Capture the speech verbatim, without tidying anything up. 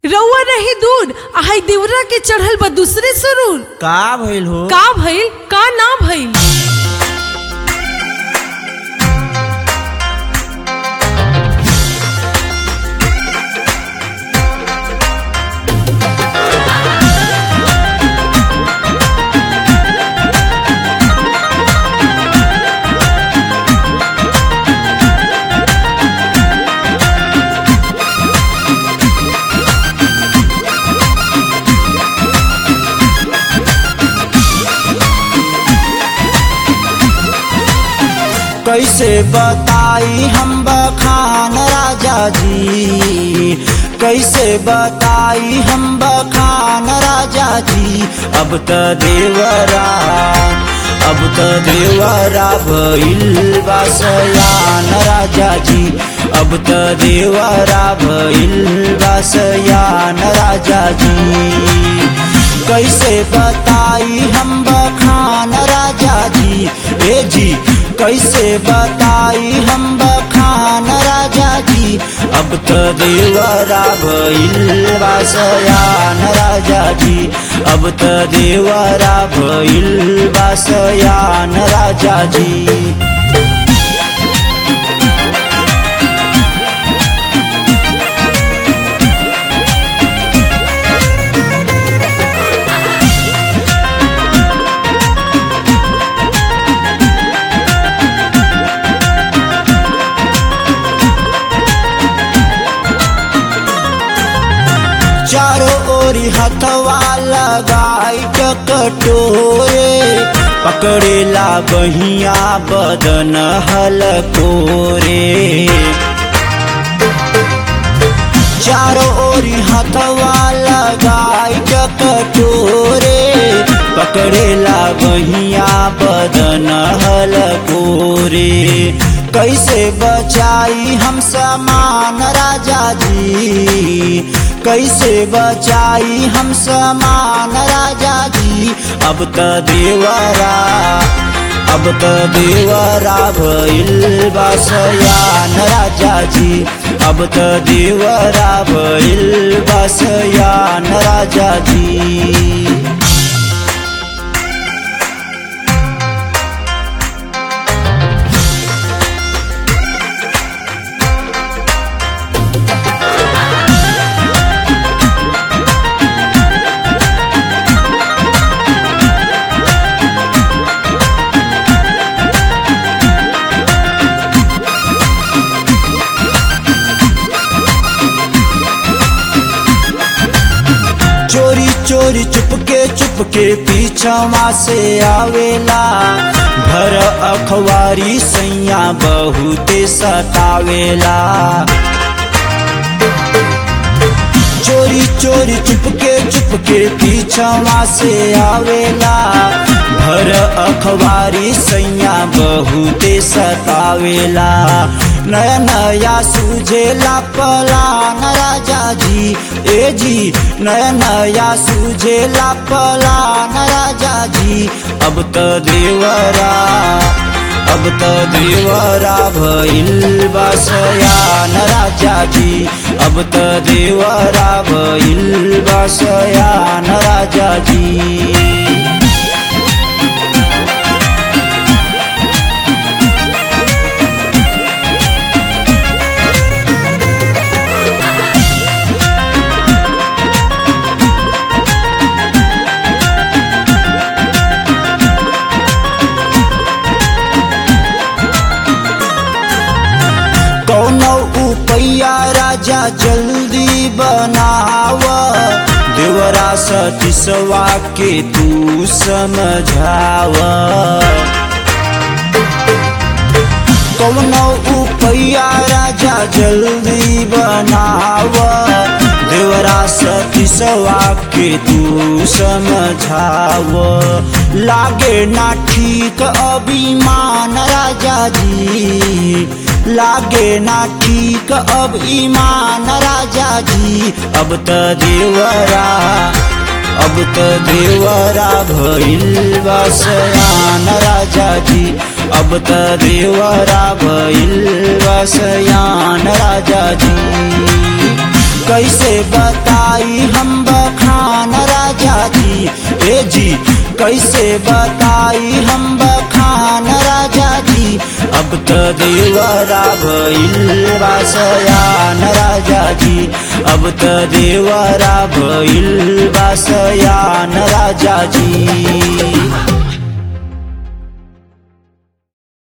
रउआ रही दूर आहाई देवरा के चढ़ल बा दूसरे सुरूर। का भइल हो? का भइल का ना भइल? कैसे बताई हम बखान राजा जी, कैसे बताई हम बखान राजा जी। अब त देवरा अब त देवरा भइल बा सयान राजा जी। अब त देवरा भइल बा सयान राजा जी। कैसे बताई हम बखान राजा जी, ए जी कैसे बताई हम बखान राजा जी। अब त देवरा भइल बा सयान राजा जी। अब त देवरा भइल बा सयान राजा जी। चारों ओरी हथवा लगाई कटोरे, पकड़ेला बहिया बदन हलकोरे। चारों ओरी हथवा लगाई कटोरे, पकड़ेला बहिया बदन हलकोरे। कैसे बचाई हम समान राजा जी, कैसे बचाई हम समान राजा जी। अब त देवरा अब त देवरा भइल बा सयान राजा जी। अब त देवरा भइल बा सयान राजा जी। चोरी चोरी चुपके चुपके पीछवा से आवेला, भर अखबारी सैया बहुते सतावेला। चोरी चोरी चुपके चुपके पीछवा से आवेला, भर अखबारी सैया बहुते सतावेला। नया नया सूझेला पलान राजा जी, ए जी नया नया सूझेला पलान राजा जी। अब त देवरा अब त देवरा भइल बा सयान राजा जी। अब त देवरा भइल बा सयान राजा जी। कौनो उपैया राजा जल्दी बनाव, देवरा सतीसवा के तू समझाव। कौनो उपैया राजा जल्दी बनाव, देवरा सतीसवा के तू समझाव। लागे ना ठीक अभिमान राजा जी, लागे ना ठीक अब ईमान राजा जी। अब त देवरा अब त देवरा भइल बा सयान राजा जी। अब त देवरा भइल बा सयान राजा जी। कैसे बताई हम बखान राजा जी, ए जी कैसे बताई हम बखान राजा जी। अब तो देवरा भइल बा सयान राजा जी, अब तो देवरा भइल बा सयान राजा जी।